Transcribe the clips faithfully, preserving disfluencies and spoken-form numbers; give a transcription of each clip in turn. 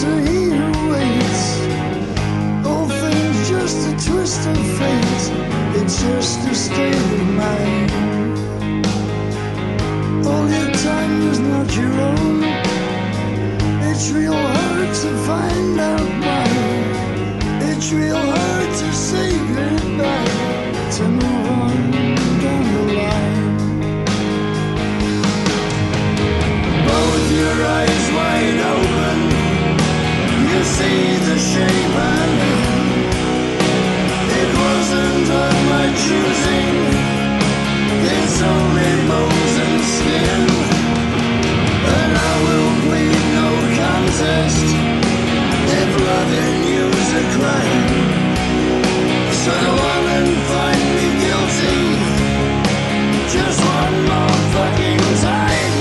dreams are he who waits. All things just a twist of fate. It's just a state of mind. All your time is not your own. It's real hard to find out why. It's real hard to say goodbye, to move on down the line. Both your eyes wide open, you see the shape I'm in. It wasn't of my choosing, it's only bones and skin. And I will plead no contest if loving you's a crime. So go on and find me guilty just one more fucking time.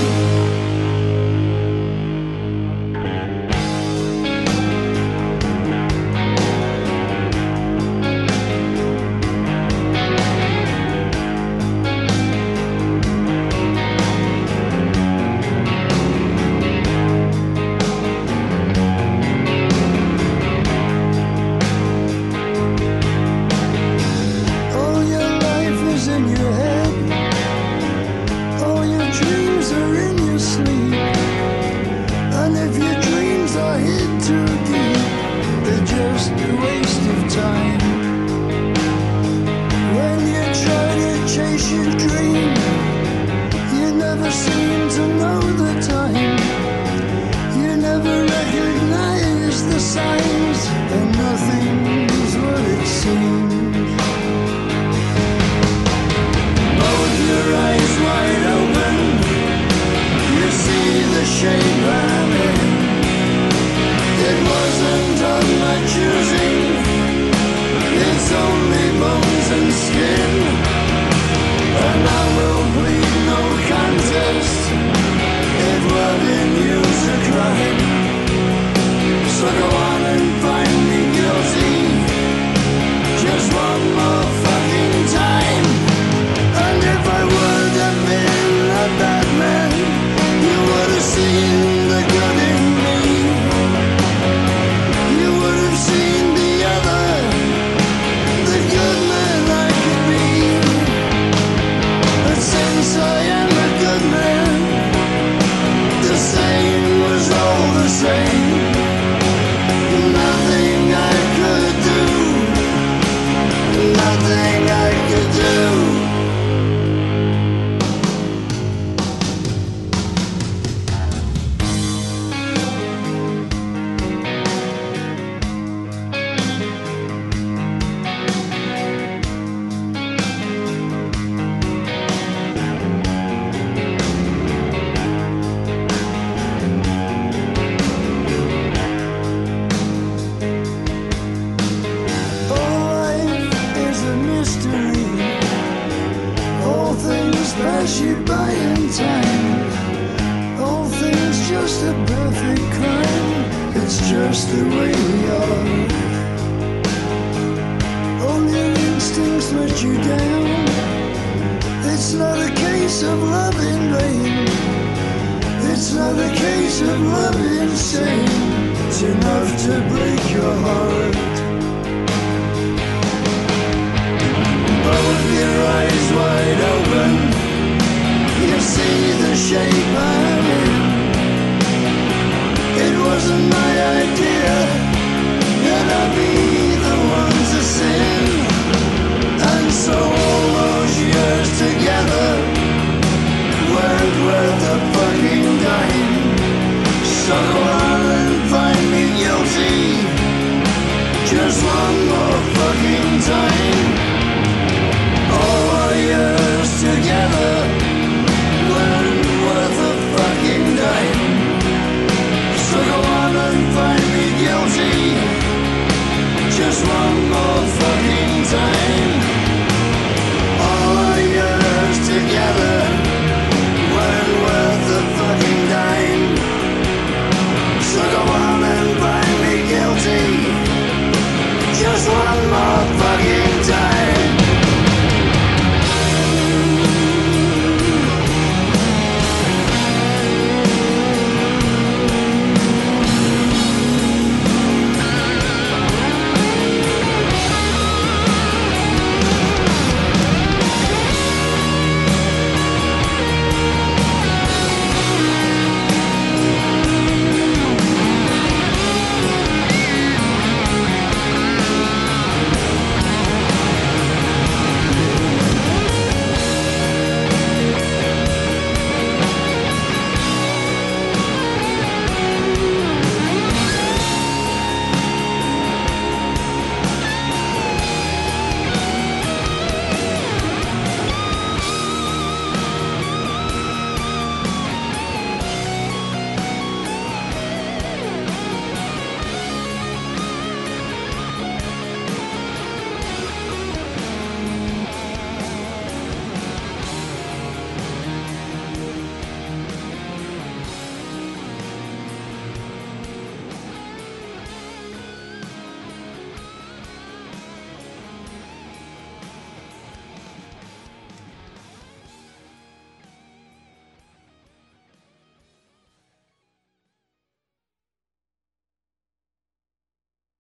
Just one more fucking time.